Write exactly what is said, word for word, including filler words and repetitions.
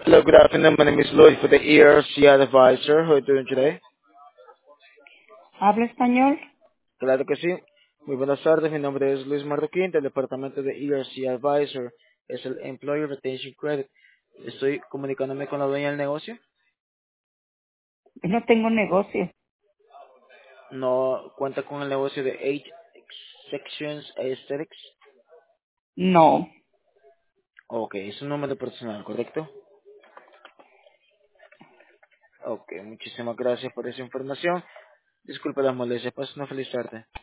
Hello, good afternoon. My name is Lloyd for the E R C Advisor. How are you doing today? ¿Habla español? Claro que sí. Muy buenas tardes. Mi nombre es Luis Marroquín del departamento de E R C Advisor. Es el Employee Retention Credit. Estoy comunicándome con la dueña del negocio. No tengo negocio. No cuenta con el negocio de Eight Sections Aesthetics. No. Ok, es un número personal, ¿correcto? Ok, muchísimas gracias por esa información. Disculpe las molestias. Pasen una feliz tarde.